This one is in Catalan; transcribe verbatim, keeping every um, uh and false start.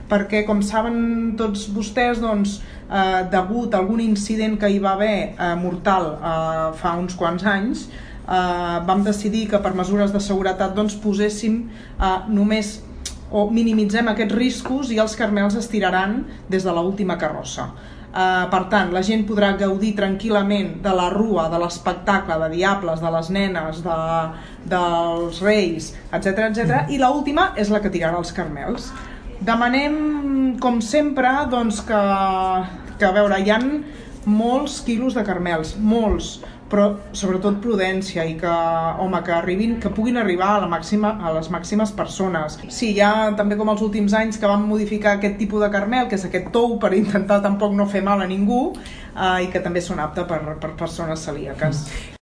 perquè, com saben tots vostès, doncs, eh, degut a algun incident que hi va haver eh, mortal eh, fa uns quants anys, eh, vam decidir que per mesures de seguretat doncs, poséssim eh, només o minimitzem aquests riscos i els carmels es tiraran des de l'última carrossa. Uh, per tant, la gent podrà gaudir tranquil·lament de la rua, de l'espectacle, de diables, de les nenes, de, dels reis, etcètera, etcètera, i l'última és la que tirarà els carmels. Demanem, com sempre, doncs que, que a veure, hi ha molts quilos de carmels, molts, però sobretot prudència i que, home, que arribin, que puguin arribar a la màxima, a les màximes persones. Sí, hi ha també com els últims anys que vam modificar aquest tipus de carmel, que és aquest tou, per intentar tampoc no fer mal a ningú, eh, i que també són aptes per, per persones celíaques.